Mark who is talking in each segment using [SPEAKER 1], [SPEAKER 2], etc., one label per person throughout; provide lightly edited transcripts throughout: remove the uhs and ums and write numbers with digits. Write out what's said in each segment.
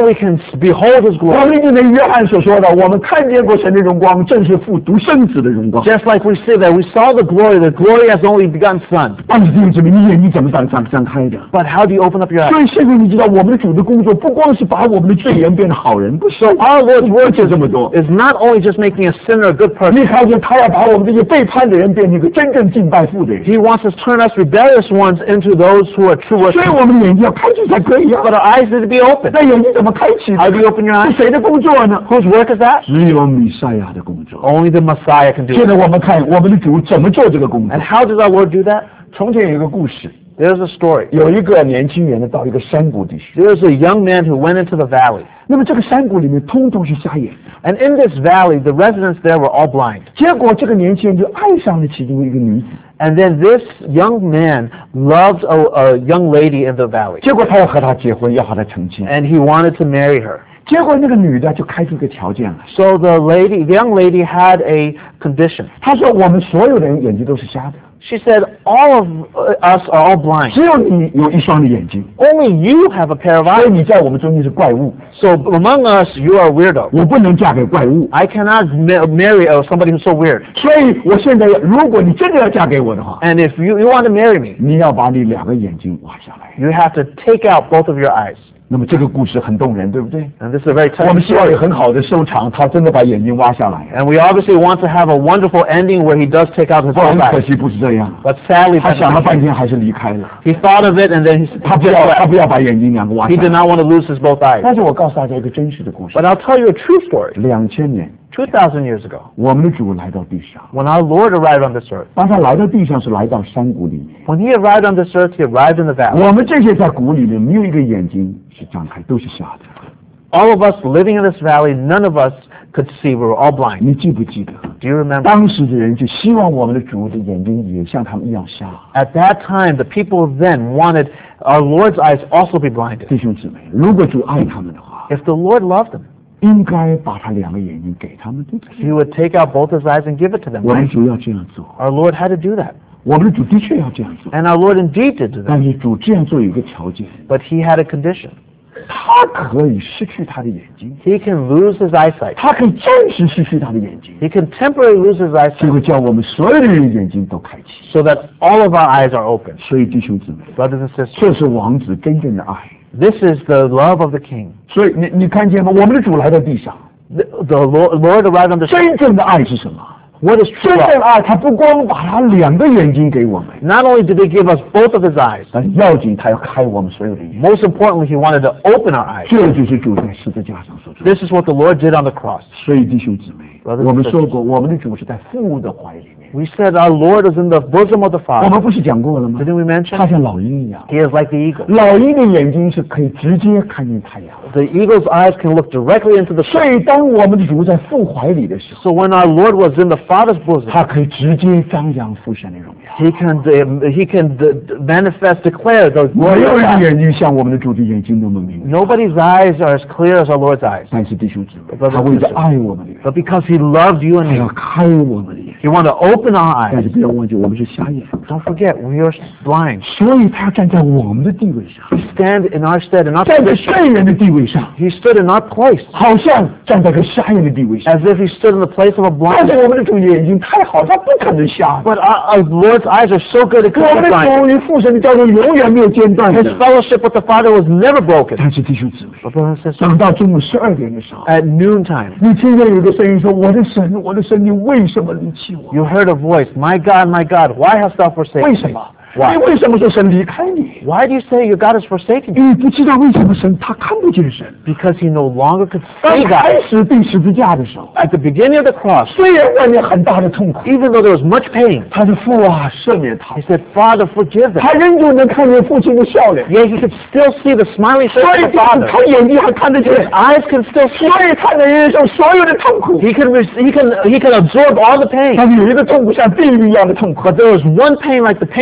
[SPEAKER 1] we can behold His
[SPEAKER 2] 我
[SPEAKER 1] glory.
[SPEAKER 2] 们就能约翰所说的，我们看见过神的荣光，正是父独生子的荣光。
[SPEAKER 1] Just like we say that we saw the glory as the only begotten Son.
[SPEAKER 2] 但是弟兄姊妹，你眼睛怎么张开的？
[SPEAKER 1] But how do you open up your eyes?
[SPEAKER 2] 所以现在你知道，我们的主的工作不光是把我们的罪人变成好人，不是
[SPEAKER 1] Our Lord's work
[SPEAKER 2] 就这么多。
[SPEAKER 1] is not only just making a sinner a good person.
[SPEAKER 2] 你看见他要把我们这些背叛的人变成一个真正敬拜父的人，
[SPEAKER 1] He wants to turn us rebellious ones into those who are true
[SPEAKER 2] 所以
[SPEAKER 1] worshippers.
[SPEAKER 2] 我们的眼睛要开启才可以啊。
[SPEAKER 1] But our eyes need to be open.
[SPEAKER 2] 那眼睛怎么开启呢？
[SPEAKER 1] How do you open your
[SPEAKER 2] 是
[SPEAKER 1] eyes?
[SPEAKER 2] 谁的工作呢？
[SPEAKER 1] Whose work is that?
[SPEAKER 2] 只有弥赛亚的工作。
[SPEAKER 1] Only the Messiah can do
[SPEAKER 2] 现
[SPEAKER 1] it.
[SPEAKER 2] 在我们看我们的主怎么做这个工作
[SPEAKER 1] And。how does our Lord do that?
[SPEAKER 2] 从前有一个故事，
[SPEAKER 1] There's a story.
[SPEAKER 2] 有一个年轻人呢到一个山谷地区，
[SPEAKER 1] There was a young man who went into the valley.
[SPEAKER 2] 那么这个山谷里面通通是瞎眼，
[SPEAKER 1] And in this valley, the residents there were all blind.
[SPEAKER 2] 结果这个年轻人就爱上了其中一个女子，
[SPEAKER 1] And then this young man loved a young lady in the valley.
[SPEAKER 2] 结果他要和她结婚，要和她成亲，
[SPEAKER 1] And he wanted to marry her.
[SPEAKER 2] 结果那个女的就开出一个条件来，
[SPEAKER 1] So the young lady had a condition.
[SPEAKER 2] 她说我们所有的人眼睛都是瞎的，
[SPEAKER 1] She said, all of us are all blind.
[SPEAKER 2] 只有你有一双的眼睛，
[SPEAKER 1] Only you have a pair of
[SPEAKER 2] 所以
[SPEAKER 1] eyes.
[SPEAKER 2] 你在我们中间是怪物，
[SPEAKER 1] So among us, you are a weirdo.
[SPEAKER 2] 我不能嫁给怪物。
[SPEAKER 1] I cannot marry somebody who's so weird.
[SPEAKER 2] 所以我现在如果你真的要嫁给我的话，
[SPEAKER 1] And if you want to marry me,
[SPEAKER 2] 你要把你两个眼睛挖下来。
[SPEAKER 1] you have to take out both of your eyes.
[SPEAKER 2] 那么这个故事很动人，对不对？
[SPEAKER 1] And this is a very
[SPEAKER 2] 我们
[SPEAKER 1] touching
[SPEAKER 2] 希望有
[SPEAKER 1] story.
[SPEAKER 2] 很好的收场，他真的把眼睛挖下来。
[SPEAKER 1] And we obviously want to have a wonderful ending where he does take out his
[SPEAKER 2] 很
[SPEAKER 1] both
[SPEAKER 2] 可
[SPEAKER 1] eyes.
[SPEAKER 2] 惜不是这样，
[SPEAKER 1] But sadly,
[SPEAKER 2] 他
[SPEAKER 1] that's
[SPEAKER 2] 想了
[SPEAKER 1] not
[SPEAKER 2] 半
[SPEAKER 1] the case.
[SPEAKER 2] 天还是离开了。
[SPEAKER 1] He thought of it and then he
[SPEAKER 2] 他
[SPEAKER 1] just
[SPEAKER 2] 不要把眼睛两个挖
[SPEAKER 1] He
[SPEAKER 2] 下
[SPEAKER 1] did
[SPEAKER 2] 来。
[SPEAKER 1] not want to lose his both eyes.
[SPEAKER 2] 但是我告诉大家一个真实的故事
[SPEAKER 1] But：I'll tell you a true story.
[SPEAKER 2] 2000年，
[SPEAKER 1] 2,000 years ago,
[SPEAKER 2] 我们的主来到地上，
[SPEAKER 1] when our Lord arrived on this earth,
[SPEAKER 2] 当他来到地上是来到山谷里面。
[SPEAKER 1] when he arrived on this earth, he arrived in the valley.
[SPEAKER 2] 我们这些在谷里面没有一个眼睛是张开，都是瞎的。
[SPEAKER 1] All of us living in this valley, none of us could see. We were all blind.
[SPEAKER 2] 你记不记得？
[SPEAKER 1] Do you remember?
[SPEAKER 2] 当时的人就希望我们的主的眼睛也像他们一样瞎。
[SPEAKER 1] At that time, the people then wanted our Lord's eyes also be blinded.
[SPEAKER 2] 弟兄姊妹，如果主爱他们的话，
[SPEAKER 1] If the Lord loved them,
[SPEAKER 2] 应该把他两个眼睛给他们，对不对？
[SPEAKER 1] he would take out both his eyes and give it to them.
[SPEAKER 2] 我们
[SPEAKER 1] Right?
[SPEAKER 2] 主要这样做，
[SPEAKER 1] Our Lord had to do that.
[SPEAKER 2] 我们的主的确要这样做，
[SPEAKER 1] And our Lord indeed did do that.
[SPEAKER 2] 但是主这样做有一个条件，
[SPEAKER 1] But he had a condition.
[SPEAKER 2] 他可以失去他的眼睛，
[SPEAKER 1] He can lose his eyesight.
[SPEAKER 2] 他可以暂时失去他的眼睛，
[SPEAKER 1] He can temporarily lose his
[SPEAKER 2] 结
[SPEAKER 1] eyesight
[SPEAKER 2] 果叫我们所有的人的眼睛都开启。
[SPEAKER 1] so that all of our eyes are open.
[SPEAKER 2] 所以弟兄姊妹，
[SPEAKER 1] Brothers and sisters,
[SPEAKER 2] 这是王子真正的爱。
[SPEAKER 1] this is the love of the King.
[SPEAKER 2] 所以你看见吗？我们的主来到地上，
[SPEAKER 1] The Lord arrived on the earth.
[SPEAKER 2] 真正的爱是什么？
[SPEAKER 1] What is true
[SPEAKER 2] 真正
[SPEAKER 1] love?
[SPEAKER 2] 的爱，他不光把他两个眼睛给我们，
[SPEAKER 1] Not only did he give us both of his eyes,
[SPEAKER 2] 但要紧他要开我们所有的眼。
[SPEAKER 1] most importantly, he wanted to open our eyes.
[SPEAKER 2] 这就是主在十字架上所做的。
[SPEAKER 1] This is what the Lord did on the cross.
[SPEAKER 2] 所以弟兄姊妹，
[SPEAKER 1] Brothers and
[SPEAKER 2] 我们说过，我们的主是在父的怀里面。
[SPEAKER 1] We said our Lord is in the bosom of the
[SPEAKER 2] 我
[SPEAKER 1] Father.
[SPEAKER 2] 们不是讲过了吗？
[SPEAKER 1] Didn't we mention?
[SPEAKER 2] 他像老鹰一样，
[SPEAKER 1] He is like the eagle.
[SPEAKER 2] 老鹰的眼睛是可以直接看见太阳。
[SPEAKER 1] The eagle's eyes can look directly into the
[SPEAKER 2] 所
[SPEAKER 1] sun.
[SPEAKER 2] 以当我们的主在父怀里的时候，
[SPEAKER 1] So when our Lord was in the Father's bosom,
[SPEAKER 2] 他可以直接张扬父神的荣耀。
[SPEAKER 1] he can manifest, declare the
[SPEAKER 2] 没
[SPEAKER 1] glory
[SPEAKER 2] 有
[SPEAKER 1] of
[SPEAKER 2] 人的
[SPEAKER 1] God.
[SPEAKER 2] 眼睛像我们的主的眼睛那么明亮。
[SPEAKER 1] Nobody's eyes are as clear as our Lord's eyes.
[SPEAKER 2] 但是弟兄姊妹，
[SPEAKER 1] Brothers and
[SPEAKER 2] 他为了爱我们的人，
[SPEAKER 1] But because he loved you
[SPEAKER 2] 他
[SPEAKER 1] and
[SPEAKER 2] 要
[SPEAKER 1] me,
[SPEAKER 2] 开我们的眼。
[SPEAKER 1] he wanted to open our
[SPEAKER 2] 但是
[SPEAKER 1] eyes.
[SPEAKER 2] 不要忘记，我们是瞎眼，
[SPEAKER 1] Don't forget, we are blind.
[SPEAKER 2] 所以他站在我们的地位上，
[SPEAKER 1] He stand in our stead, in our
[SPEAKER 2] 站在
[SPEAKER 1] position.
[SPEAKER 2] 罪人的地位上，
[SPEAKER 1] He stood in our place,
[SPEAKER 2] 好像站在个瞎眼的地位上。
[SPEAKER 1] as if he stood in the place of a
[SPEAKER 2] 但
[SPEAKER 1] blind
[SPEAKER 2] 是
[SPEAKER 1] man.
[SPEAKER 2] 我们的主眼睛太好，他不可能瞎。
[SPEAKER 1] But our Lord's eyes are so good, it
[SPEAKER 2] 我
[SPEAKER 1] couldn't
[SPEAKER 2] 们
[SPEAKER 1] be
[SPEAKER 2] 的
[SPEAKER 1] blind.
[SPEAKER 2] 主与父神的交流永远没有间断
[SPEAKER 1] His
[SPEAKER 2] 的。
[SPEAKER 1] fellowship with the Father was never broken.
[SPEAKER 2] 但是弟兄姊妹，
[SPEAKER 1] But brothers and sisters,
[SPEAKER 2] 等到中午12点的时候，
[SPEAKER 1] at noontime,
[SPEAKER 2] 你听见有个声音说：“我的神，我的神，你为什么离弃我？
[SPEAKER 1] you heard a voice, my God, why hast thou forsaken
[SPEAKER 2] 为
[SPEAKER 1] me?
[SPEAKER 2] 什么？
[SPEAKER 1] Why?
[SPEAKER 2] 你为什么说神离开你？
[SPEAKER 1] Why do you say your God has forsaken you?
[SPEAKER 2] 你不知道为什么神他看不见神。
[SPEAKER 1] Because he no longer could
[SPEAKER 2] 当
[SPEAKER 1] see
[SPEAKER 2] 开
[SPEAKER 1] God.
[SPEAKER 2] 始钉十字架的时候，
[SPEAKER 1] At the beginning of the cross,
[SPEAKER 2] 虽然外面很大的痛苦，
[SPEAKER 1] even though there was much pain,
[SPEAKER 2] 他的父啊，赦免他
[SPEAKER 1] he。said, Father, forgive them.
[SPEAKER 2] 他仍旧能看见父亲的笑脸，
[SPEAKER 1] Yet he could still see the smiling
[SPEAKER 2] 所
[SPEAKER 1] face
[SPEAKER 2] 以
[SPEAKER 1] of the Father.
[SPEAKER 2] 他眼睛还看得
[SPEAKER 1] His
[SPEAKER 2] 见，
[SPEAKER 1] eyes can still see.
[SPEAKER 2] 所以他能忍受所有的痛苦。
[SPEAKER 1] He can absorb all the pain.
[SPEAKER 2] 但是有一个痛苦像地狱一样的痛苦，
[SPEAKER 1] But there was one pain like the pain of hell.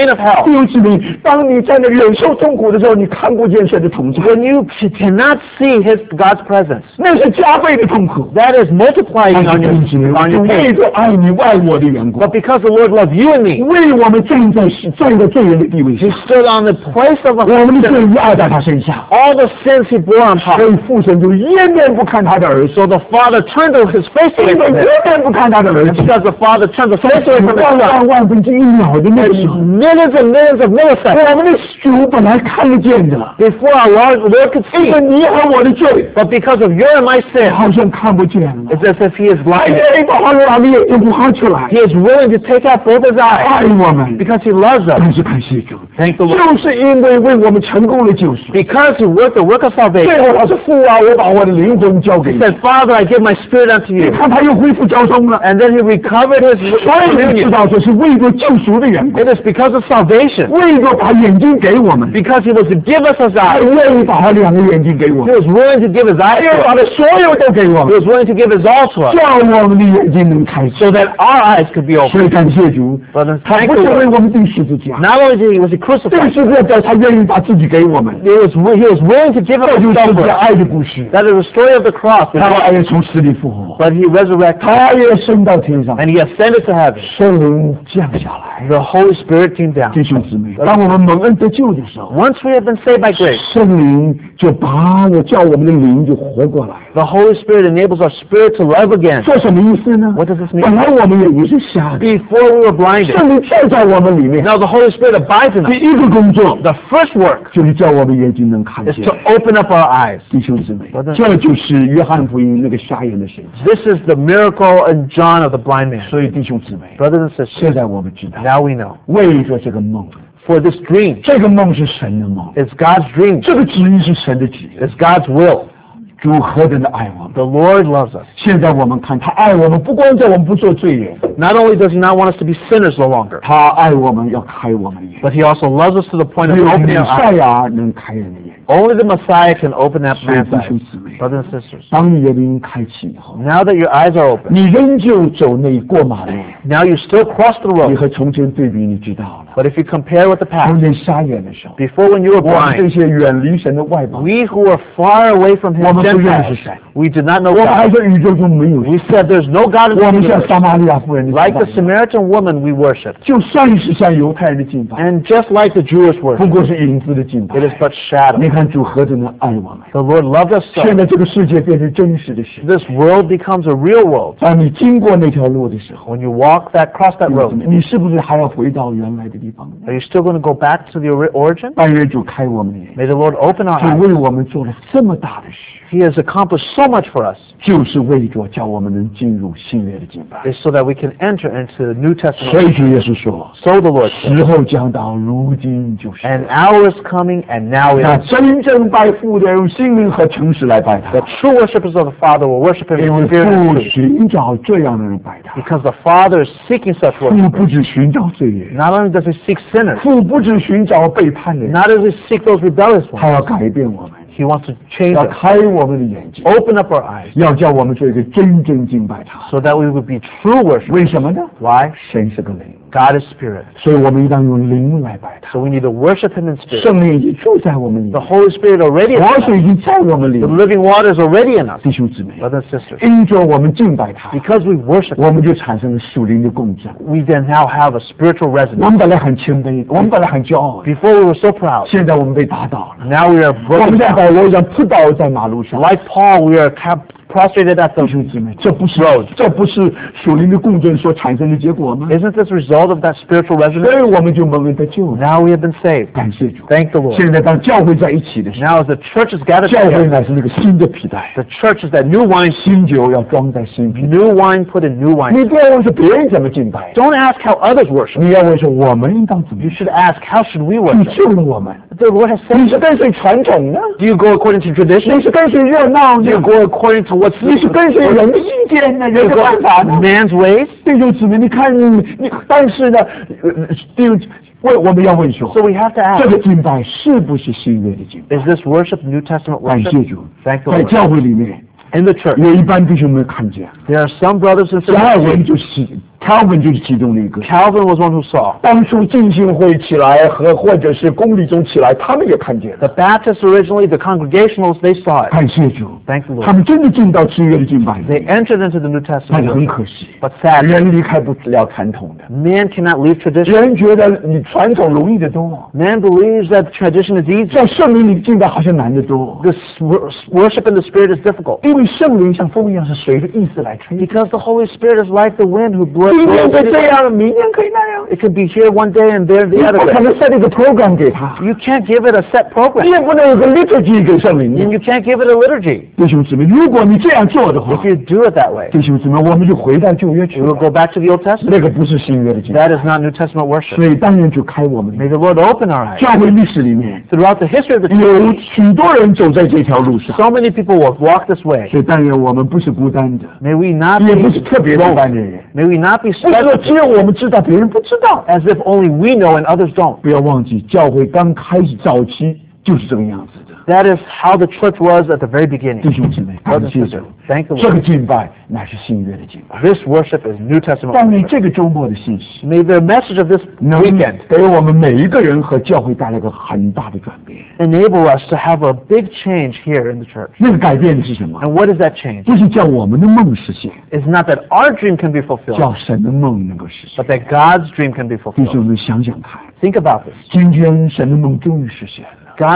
[SPEAKER 1] all.
[SPEAKER 2] 弟兄姊妹，当你在那忍受痛苦的时候，你看不见神的同在，
[SPEAKER 1] When you cannot see God's presence,
[SPEAKER 2] 那是加倍的痛苦。
[SPEAKER 1] that is multiplying
[SPEAKER 2] 但是
[SPEAKER 1] on
[SPEAKER 2] 弟
[SPEAKER 1] your,
[SPEAKER 2] 兄姊妹，
[SPEAKER 1] on your
[SPEAKER 2] 为
[SPEAKER 1] pain.
[SPEAKER 2] 着爱你爱我的缘故，
[SPEAKER 1] But because the Lord loves you and me,
[SPEAKER 2] 为我们站在罪人的地位
[SPEAKER 1] He
[SPEAKER 2] 上，
[SPEAKER 1] stood on the place of
[SPEAKER 2] 我们的
[SPEAKER 1] a
[SPEAKER 2] 罪压在他身上，
[SPEAKER 1] all the sins He bore on
[SPEAKER 2] 所
[SPEAKER 1] top.
[SPEAKER 2] 以父神就掩面不看他的儿子，
[SPEAKER 1] So the Father turned his face
[SPEAKER 2] 因
[SPEAKER 1] away
[SPEAKER 2] 为
[SPEAKER 1] from
[SPEAKER 2] 掩
[SPEAKER 1] him.
[SPEAKER 2] 面不看他的儿
[SPEAKER 1] And
[SPEAKER 2] 子，
[SPEAKER 1] because the Father turned the face away from his
[SPEAKER 2] 万
[SPEAKER 1] Son,
[SPEAKER 2] 万分之一秒的那个时候，
[SPEAKER 1] millions and millions of milliseconds
[SPEAKER 2] 我们的主本来看得见的，
[SPEAKER 1] before our Lord could
[SPEAKER 2] 因
[SPEAKER 1] see.
[SPEAKER 2] 为你和我的罪，
[SPEAKER 1] But because of your and my sin,
[SPEAKER 2] 好像看不见了。
[SPEAKER 1] it's as if He is
[SPEAKER 2] 他
[SPEAKER 1] blinded.
[SPEAKER 2] 愿意把他两个眼睛挖出来，
[SPEAKER 1] He is willing to take out both His eyes
[SPEAKER 2] 爱我们。
[SPEAKER 1] because He loves us.
[SPEAKER 2] 但是感谢主，
[SPEAKER 1] Thank the Lord.
[SPEAKER 2] 就是因为为我们成功的救赎，
[SPEAKER 1] Because He worked the work of
[SPEAKER 2] 最
[SPEAKER 1] salvation,
[SPEAKER 2] 后他是父啊，我把我的灵魂交给
[SPEAKER 1] He
[SPEAKER 2] 你。
[SPEAKER 1] said, Father, I give my spirit unto
[SPEAKER 2] 你
[SPEAKER 1] you.
[SPEAKER 2] 看他又恢复交通了，
[SPEAKER 1] And then He recovered His
[SPEAKER 2] 所以你知
[SPEAKER 1] communion.
[SPEAKER 2] 道这是为着救赎的缘故，
[SPEAKER 1] It is because of salvation.
[SPEAKER 2] 为着把眼睛给我们，
[SPEAKER 1] Because He was to give us His
[SPEAKER 2] 他
[SPEAKER 1] eyes.
[SPEAKER 2] 愿意把他两个眼睛给我
[SPEAKER 1] He
[SPEAKER 2] 们，
[SPEAKER 1] was willing to give His
[SPEAKER 2] 他
[SPEAKER 1] eyes
[SPEAKER 2] 愿意
[SPEAKER 1] to
[SPEAKER 2] 把
[SPEAKER 1] us.
[SPEAKER 2] 他所有都给我
[SPEAKER 1] He
[SPEAKER 2] 们，
[SPEAKER 1] was willing to give His all to us
[SPEAKER 2] 叫我们的眼睛能开启。
[SPEAKER 1] so that our eyes could be
[SPEAKER 2] 所
[SPEAKER 1] open.
[SPEAKER 2] 以感谢主，
[SPEAKER 1] Brothers,
[SPEAKER 2] 他
[SPEAKER 1] thank
[SPEAKER 2] 不
[SPEAKER 1] the
[SPEAKER 2] 是为
[SPEAKER 1] Lord.
[SPEAKER 2] 我们钉十字架，
[SPEAKER 1] Not only was He
[SPEAKER 2] 钉
[SPEAKER 1] crucified,
[SPEAKER 2] 十字架他愿意把自己给我们，
[SPEAKER 1] He was willing to give
[SPEAKER 2] 这
[SPEAKER 1] up
[SPEAKER 2] 就是
[SPEAKER 1] Himself
[SPEAKER 2] 这
[SPEAKER 1] for
[SPEAKER 2] 个
[SPEAKER 1] us.
[SPEAKER 2] 爱的故事。
[SPEAKER 1] That is the story of the cross.
[SPEAKER 2] 他也从死里复活，
[SPEAKER 1] But He resurrected
[SPEAKER 2] 他也升到天上，
[SPEAKER 1] and He ascended to heaven.
[SPEAKER 2] 圣灵降下来。
[SPEAKER 1] The Holy Spirit came down.
[SPEAKER 2] 弟兄姊妹，当我们蒙恩得救的时候，
[SPEAKER 1] Once we have been saved by grace,
[SPEAKER 2] 圣灵就叫我们的灵就活过来。
[SPEAKER 1] the Holy Spirit enables our spirit to live again.
[SPEAKER 2] 这什么意思呢？
[SPEAKER 1] What does this
[SPEAKER 2] 本
[SPEAKER 1] mean?
[SPEAKER 2] 来我们眼睛是瞎的，
[SPEAKER 1] Before we were blinded,
[SPEAKER 2] 圣灵住在我们里面。
[SPEAKER 1] now the Holy Spirit abides in
[SPEAKER 2] 第
[SPEAKER 1] us.
[SPEAKER 2] 一个工作
[SPEAKER 1] The first work
[SPEAKER 2] 就是叫我们眼睛能看
[SPEAKER 1] is
[SPEAKER 2] 见
[SPEAKER 1] to。open up our eyes.
[SPEAKER 2] 弟兄姊妹
[SPEAKER 1] Brother，
[SPEAKER 2] 这就是约翰福音那个瞎眼的神迹。
[SPEAKER 1] This is the miracle in John of the blind man.
[SPEAKER 2] 所以弟兄姊妹，
[SPEAKER 1] Brothers and sisters,
[SPEAKER 2] 现在我们知道，
[SPEAKER 1] now we know.
[SPEAKER 2] 为着这个梦，
[SPEAKER 1] For this dream
[SPEAKER 2] 这个梦是神的梦，
[SPEAKER 1] is God's dream.
[SPEAKER 2] 这个旨意是神的旨意。
[SPEAKER 1] It's God's will.
[SPEAKER 2] 主何等的爱我们！
[SPEAKER 1] The Lord loves us.
[SPEAKER 2] 现在我们看，他爱我们，不光叫我们不做罪人，
[SPEAKER 1] Not only does He not want us to be sinners no longer,
[SPEAKER 2] 他爱我们要开我们的眼，
[SPEAKER 1] but He also loves us to the point
[SPEAKER 2] 只
[SPEAKER 1] of
[SPEAKER 2] 有
[SPEAKER 1] opening
[SPEAKER 2] 弥
[SPEAKER 1] our eyes.
[SPEAKER 2] 赛亚能开人的眼。
[SPEAKER 1] Only the Messiah can open that
[SPEAKER 2] 所以
[SPEAKER 1] man's
[SPEAKER 2] 弟兄
[SPEAKER 1] eyes.
[SPEAKER 2] 姊妹，
[SPEAKER 1] Brothers and sisters,
[SPEAKER 2] 当你的灵开启以后，
[SPEAKER 1] now that your eyes are open,
[SPEAKER 2] 你仍旧走那过马路，
[SPEAKER 1] now you still cross the
[SPEAKER 2] 你
[SPEAKER 1] road.
[SPEAKER 2] 和从前对比，你知道了。
[SPEAKER 1] But if you compare with the
[SPEAKER 2] 从
[SPEAKER 1] past,
[SPEAKER 2] 前瞎眼的时候，
[SPEAKER 1] before when you were
[SPEAKER 2] 我们这
[SPEAKER 1] blind,
[SPEAKER 2] 些远离神的外邦，
[SPEAKER 1] we who were far away from Him
[SPEAKER 2] 我们不认识
[SPEAKER 1] Gentiles,
[SPEAKER 2] 神，
[SPEAKER 1] we did not know
[SPEAKER 2] 我们还
[SPEAKER 1] God.
[SPEAKER 2] 在宇宙中没有
[SPEAKER 1] We
[SPEAKER 2] 神。
[SPEAKER 1] said there's no God in
[SPEAKER 2] 我
[SPEAKER 1] the
[SPEAKER 2] 们像
[SPEAKER 1] universe.
[SPEAKER 2] 撒玛利亚妇人的
[SPEAKER 1] Like
[SPEAKER 2] 敬
[SPEAKER 1] the
[SPEAKER 2] 拜，
[SPEAKER 1] Samaritan woman we worship,
[SPEAKER 2] 就算是向犹太人的敬拜，
[SPEAKER 1] and just like the Jewish
[SPEAKER 2] 不
[SPEAKER 1] worship,
[SPEAKER 2] 过是影子的敬拜
[SPEAKER 1] it。is but shadow.
[SPEAKER 2] 你看主何等的爱我们！
[SPEAKER 1] The Lord loved us
[SPEAKER 2] 现
[SPEAKER 1] so.
[SPEAKER 2] 在这个世界变成真实的世界。
[SPEAKER 1] This world becomes a real world.
[SPEAKER 2] 当你经过那条路的时候，
[SPEAKER 1] When you cross that road,
[SPEAKER 2] 你是不是还要回到原来的地方？
[SPEAKER 1] are you still going to go back to the origin?
[SPEAKER 2] 但愿主开我们的眼，
[SPEAKER 1] May the Lord open our
[SPEAKER 2] 主
[SPEAKER 1] eyes.
[SPEAKER 2] 为我们做了这么大的事，
[SPEAKER 1] He has accomplished so much for us.
[SPEAKER 2] 就是为着叫我们能进入新约的敬拜。
[SPEAKER 1] Is so that we can enter into the New
[SPEAKER 2] 所
[SPEAKER 1] Testament.
[SPEAKER 2] 以主耶稣说，
[SPEAKER 1] So the Lord said,
[SPEAKER 2] 时候将到，如今就是。
[SPEAKER 1] an hour is coming, and now
[SPEAKER 2] 那
[SPEAKER 1] is.
[SPEAKER 2] 真正拜父的用心灵和诚实来拜他
[SPEAKER 1] The，true worshippers of the Father will worship Him
[SPEAKER 2] 因
[SPEAKER 1] in
[SPEAKER 2] 为
[SPEAKER 1] spirit and
[SPEAKER 2] 父
[SPEAKER 1] truth.
[SPEAKER 2] 寻找这样的人拜他。
[SPEAKER 1] Because the Father is seeking such
[SPEAKER 2] 父
[SPEAKER 1] worship.
[SPEAKER 2] 不只寻找罪人，
[SPEAKER 1] Not only does He seek sinners,
[SPEAKER 2] 父不只寻找背叛的人，
[SPEAKER 1] not does He seek those rebellious
[SPEAKER 2] 他
[SPEAKER 1] ones.
[SPEAKER 2] 要改变我们，
[SPEAKER 1] He wants to change
[SPEAKER 2] 要
[SPEAKER 1] us,
[SPEAKER 2] 开我们的眼睛，
[SPEAKER 1] open up our eyes,
[SPEAKER 2] 要叫我们做一个真正敬拜他。
[SPEAKER 1] so that we would be true worshipers.
[SPEAKER 2] 为什么呢？
[SPEAKER 1] Why?
[SPEAKER 2] 神是个灵，
[SPEAKER 1] God is spirit.
[SPEAKER 2] 所以我们应当用灵来拜他。
[SPEAKER 1] So we need to worship Him in spirit.
[SPEAKER 2] 圣灵已经住在我们里
[SPEAKER 1] The
[SPEAKER 2] 面，
[SPEAKER 1] Holy Spirit already is
[SPEAKER 2] 活
[SPEAKER 1] in
[SPEAKER 2] 水
[SPEAKER 1] us.
[SPEAKER 2] 已经在我们里
[SPEAKER 1] The
[SPEAKER 2] 面。
[SPEAKER 1] living water is already in us.
[SPEAKER 2] 弟兄姊妹，
[SPEAKER 1] Brothers and sisters,
[SPEAKER 2] 因着我们敬拜他，
[SPEAKER 1] because we worship
[SPEAKER 2] 我们就产生了属灵的共振。
[SPEAKER 1] we then now have a spiritual
[SPEAKER 2] 我
[SPEAKER 1] resonance.
[SPEAKER 2] 们本来很谦卑，我们本来很骄傲，
[SPEAKER 1] Before we were so proud.
[SPEAKER 2] 现在我们被打倒了。
[SPEAKER 1] Now we are
[SPEAKER 2] 我
[SPEAKER 1] broken
[SPEAKER 2] 们在
[SPEAKER 1] down.
[SPEAKER 2] 保罗一样扑倒在马路上。
[SPEAKER 1] Like Paul, we are prostrated at
[SPEAKER 2] 弟
[SPEAKER 1] the
[SPEAKER 2] 兄姊妹，这不是
[SPEAKER 1] road.
[SPEAKER 2] 属灵的共振所产生的结果吗？
[SPEAKER 1] Isn't this a result of that spiritual
[SPEAKER 2] 所
[SPEAKER 1] resonance?
[SPEAKER 2] 以我们就蒙恩得救了。
[SPEAKER 1] Now we have been saved.
[SPEAKER 2] 感谢主。
[SPEAKER 1] Thank the Lord.
[SPEAKER 2] 现在当教会在一起的时
[SPEAKER 1] Now as the church is gathered
[SPEAKER 2] 候，教会
[SPEAKER 1] together,
[SPEAKER 2] 乃是那个新的皮带，
[SPEAKER 1] the church is that new wine,
[SPEAKER 2] 新酒要装在新皮带。
[SPEAKER 1] new wine put in new wine.
[SPEAKER 2] 你不要问说别人怎么敬拜，
[SPEAKER 1] Don't ask how others worship.
[SPEAKER 2] 你要问说我们应当怎么
[SPEAKER 1] You
[SPEAKER 2] 样？
[SPEAKER 1] should ask how should we
[SPEAKER 2] 你
[SPEAKER 1] worship.
[SPEAKER 2] 救了我们，
[SPEAKER 1] The Lord has
[SPEAKER 2] 你
[SPEAKER 1] saved
[SPEAKER 2] 是
[SPEAKER 1] us.
[SPEAKER 2] 跟随传统呢？
[SPEAKER 1] Do you go according to
[SPEAKER 2] 你
[SPEAKER 1] tradition?
[SPEAKER 2] 是跟随热闹
[SPEAKER 1] Do
[SPEAKER 2] 呢
[SPEAKER 1] you？go according to what's
[SPEAKER 2] 你是跟随人的意见呢？人的办法呢？
[SPEAKER 1] man's ways?
[SPEAKER 2] 弟兄姊妹，你看你，但是呢，弟兄，我们要问说，
[SPEAKER 1] So we have to
[SPEAKER 2] 这
[SPEAKER 1] ask,
[SPEAKER 2] 个敬拜是不是新约的敬拜？
[SPEAKER 1] is this worship New Testament
[SPEAKER 2] 感谢
[SPEAKER 1] worship?
[SPEAKER 2] 主，
[SPEAKER 1] Thank the
[SPEAKER 2] 在
[SPEAKER 1] Lord.
[SPEAKER 2] 教会里面
[SPEAKER 1] In the church,
[SPEAKER 2] 有一班弟兄们看见，
[SPEAKER 1] there are some brothers and
[SPEAKER 2] 加尔
[SPEAKER 1] sisters
[SPEAKER 2] 文就是 Calvin 就是其中的一个。
[SPEAKER 1] Calvin was one who saw.
[SPEAKER 2] 当初浸信会起来或者是公理中起来，他们也看见了。
[SPEAKER 1] The Baptists originally, the Congregationalists, they saw it.
[SPEAKER 2] 感谢主，
[SPEAKER 1] Thank the
[SPEAKER 2] 他
[SPEAKER 1] Lord.
[SPEAKER 2] 们真的进到新约的敬拜里，
[SPEAKER 1] They entered into the New
[SPEAKER 2] 但
[SPEAKER 1] Testament
[SPEAKER 2] 是很
[SPEAKER 1] worship.
[SPEAKER 2] 可惜，
[SPEAKER 1] But sadly,
[SPEAKER 2] 人离开不了传统的。
[SPEAKER 1] man cannot leave tradition.
[SPEAKER 2] 人觉得你传统容易得多，
[SPEAKER 1] Man believes that tradition is easy.
[SPEAKER 2] 在圣灵里敬拜好像难得多。
[SPEAKER 1] This worship in the Spirit is difficult.
[SPEAKER 2] 因为圣灵像风一样是随着意思来吹。
[SPEAKER 1] Because the Holy Spirit is like the wind who
[SPEAKER 2] 今天可以这
[SPEAKER 1] blows.
[SPEAKER 2] 样，明天可以那样。
[SPEAKER 1] It could be here one day and there
[SPEAKER 2] 你
[SPEAKER 1] the
[SPEAKER 2] 不
[SPEAKER 1] other
[SPEAKER 2] 可
[SPEAKER 1] day.
[SPEAKER 2] 能设立一个 program 给他，
[SPEAKER 1] You can't give it a set
[SPEAKER 2] 你
[SPEAKER 1] program.
[SPEAKER 2] 也不能有个 liturgy 给圣灵。
[SPEAKER 1] And you can't give it a liturgy.
[SPEAKER 2] 弟兄姊妹，如果你这样做的话
[SPEAKER 1] If，you do it that way,
[SPEAKER 2] 弟兄姊妹，我们就回到旧约去
[SPEAKER 1] we will
[SPEAKER 2] 了。
[SPEAKER 1] go back to the Old Testament.
[SPEAKER 2] 那个不是新约的经，
[SPEAKER 1] That is not New Testament worship.
[SPEAKER 2] 所以当然就开我们
[SPEAKER 1] May the Lord open our eyes.
[SPEAKER 2] 教会历史里面
[SPEAKER 1] Throughout the history of the
[SPEAKER 2] 有
[SPEAKER 1] church,
[SPEAKER 2] 许多人走在这条路上，
[SPEAKER 1] so many people will walk this way.
[SPEAKER 2] 所以但愿我们不是孤单的，
[SPEAKER 1] May we not
[SPEAKER 2] 也不是
[SPEAKER 1] be
[SPEAKER 2] 特别孤单的人，
[SPEAKER 1] May we not be
[SPEAKER 2] 不是说
[SPEAKER 1] special
[SPEAKER 2] 只有我们知道，别人不知道。
[SPEAKER 1] as if only we know and others don't.
[SPEAKER 2] 不要忘记，教会刚开始早期就是这个样子的。
[SPEAKER 1] That is how the church was at the very beginning.
[SPEAKER 2] 弟兄姊妹，感
[SPEAKER 1] Brothers
[SPEAKER 2] 谢
[SPEAKER 1] and
[SPEAKER 2] 主
[SPEAKER 1] sisters,，thank the
[SPEAKER 2] 这个
[SPEAKER 1] Lord.
[SPEAKER 2] 敬拜乃是新约的敬拜。
[SPEAKER 1] This worship is New Testament
[SPEAKER 2] 但愿
[SPEAKER 1] worship.
[SPEAKER 2] 这个周末的信息
[SPEAKER 1] May the message of this
[SPEAKER 2] 能
[SPEAKER 1] weekend
[SPEAKER 2] 给我们每一个人和教会带来个很大的转变。
[SPEAKER 1] enable us to have a big change here in the church.
[SPEAKER 2] 那个改变是什么？
[SPEAKER 1] And what is that change?
[SPEAKER 2] 不是叫我们的梦实现，
[SPEAKER 1] It's not that our dream can be fulfilled,
[SPEAKER 2] 叫神的梦能够实现
[SPEAKER 1] but。that God's dream can be
[SPEAKER 2] 弟兄
[SPEAKER 1] fulfilled.
[SPEAKER 2] 们想想看，
[SPEAKER 1] Think about this.
[SPEAKER 2] 今天神的梦终于实现了。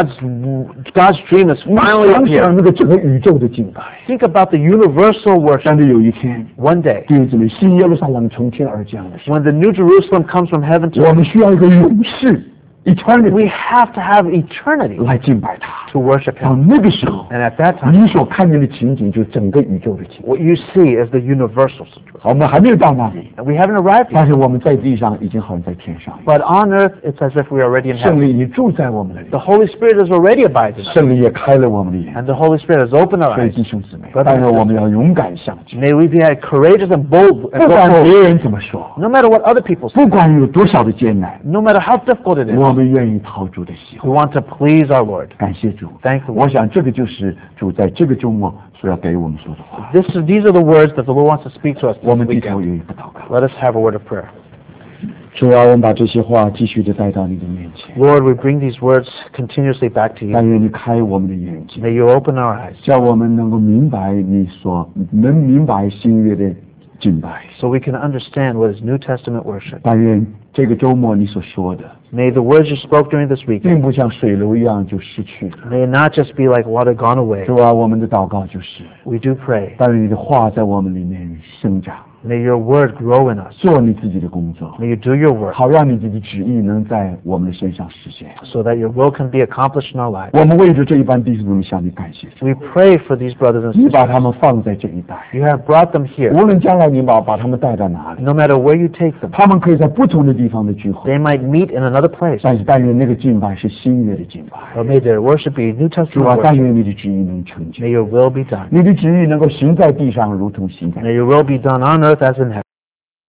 [SPEAKER 1] God's dream is
[SPEAKER 2] 我
[SPEAKER 1] finally
[SPEAKER 2] 想
[SPEAKER 1] here.
[SPEAKER 2] 想那个整个宇宙的敬拜，
[SPEAKER 1] Think about the universal worship.
[SPEAKER 2] 但是有一天，
[SPEAKER 1] One day,
[SPEAKER 2] 弟兄姊妹，新耶路撒冷从天而降的时
[SPEAKER 1] when the New Jerusalem comes from heaven
[SPEAKER 2] 候，我
[SPEAKER 1] to
[SPEAKER 2] 们需要一个勇士
[SPEAKER 1] we
[SPEAKER 2] eternity
[SPEAKER 1] have to have eternity
[SPEAKER 2] 来敬拜他。
[SPEAKER 1] to worship
[SPEAKER 2] 到
[SPEAKER 1] Him.
[SPEAKER 2] 那个时候，
[SPEAKER 1] And at that time,
[SPEAKER 2] 你所看见的情景就是整个宇宙的情景。
[SPEAKER 1] what you see is the universal situation.
[SPEAKER 2] 好，我们还没有到那里，
[SPEAKER 1] And we haven't arrived yet.
[SPEAKER 2] 但是我们在地上已经好像在天上一样。
[SPEAKER 1] But on earth, it's as if we are already in
[SPEAKER 2] 圣
[SPEAKER 1] heaven.
[SPEAKER 2] 灵已经住在我们的里
[SPEAKER 1] The，Holy Spirit is already abiding us.
[SPEAKER 2] 圣灵也开了我们的眼。
[SPEAKER 1] And the Holy Spirit has opened our
[SPEAKER 2] 所以
[SPEAKER 1] eyes.
[SPEAKER 2] 弟兄姊妹，但是我们要勇敢向前，
[SPEAKER 1] May we be courageous and bold and
[SPEAKER 2] 不
[SPEAKER 1] go
[SPEAKER 2] 管
[SPEAKER 1] forward.
[SPEAKER 2] 别人怎么说，
[SPEAKER 1] No matter what other people say,
[SPEAKER 2] 不管有多少的艰难，
[SPEAKER 1] no matter how difficult it is,
[SPEAKER 2] 我们愿意讨主的喜
[SPEAKER 1] we
[SPEAKER 2] 欢。
[SPEAKER 1] want to please our Lord.
[SPEAKER 2] 感谢主，
[SPEAKER 1] Thank the
[SPEAKER 2] 我
[SPEAKER 1] Lord.
[SPEAKER 2] 想这个就是主在这个周末所要给我们说的话。
[SPEAKER 1] These are the words that the Lord wants to speak to us
[SPEAKER 2] 我
[SPEAKER 1] this
[SPEAKER 2] 们低头
[SPEAKER 1] weekend.
[SPEAKER 2] 有一个祷告。
[SPEAKER 1] Let us have a word of prayer.
[SPEAKER 2] 主啊，我们把这些话继续的带到你的面前，
[SPEAKER 1] Lord, we bring these words continuously back to
[SPEAKER 2] 但
[SPEAKER 1] you.
[SPEAKER 2] 愿你开我们的眼睛，
[SPEAKER 1] May you open our eyes
[SPEAKER 2] 叫我们能够明白能明白新约的敬拜。
[SPEAKER 1] so we can understand what is New Testament worship.
[SPEAKER 2] 但愿这个周末你所说的，
[SPEAKER 1] May the words you spoke during this weekend,
[SPEAKER 2] 并不像水流一样就失去了。
[SPEAKER 1] may it not just be like water gone away.
[SPEAKER 2] 主啊，我们的祷告就是，
[SPEAKER 1] We do pray.
[SPEAKER 2] 但愿你的话在我们里面生长，
[SPEAKER 1] May your word grow in us.
[SPEAKER 2] 做你自己的工作，
[SPEAKER 1] May you do your work
[SPEAKER 2] 好让你自己旨意能在我们的身上实现。
[SPEAKER 1] so that your will can be accomplished in our lives.
[SPEAKER 2] 我们为着这一班弟兄们向你感谢，
[SPEAKER 1] We pray for these brothers and
[SPEAKER 2] 你把
[SPEAKER 1] sisters.
[SPEAKER 2] 他们放在这一代，
[SPEAKER 1] You have brought them here.
[SPEAKER 2] 无论将来你把他们带到哪里，
[SPEAKER 1] No matter where you take them,
[SPEAKER 2] 他们可以在不同的地方的聚会，
[SPEAKER 1] they might meet in another place.
[SPEAKER 2] 但愿那个敬拜是新约的敬拜。
[SPEAKER 1] Or may their worship be New
[SPEAKER 2] 主
[SPEAKER 1] Testament
[SPEAKER 2] 啊，但
[SPEAKER 1] worship.
[SPEAKER 2] 愿你的旨意能成就，
[SPEAKER 1] May your will be done.
[SPEAKER 2] 你的旨意能够行在地上，如同行在。
[SPEAKER 1] May your will be done on earth as in heaven.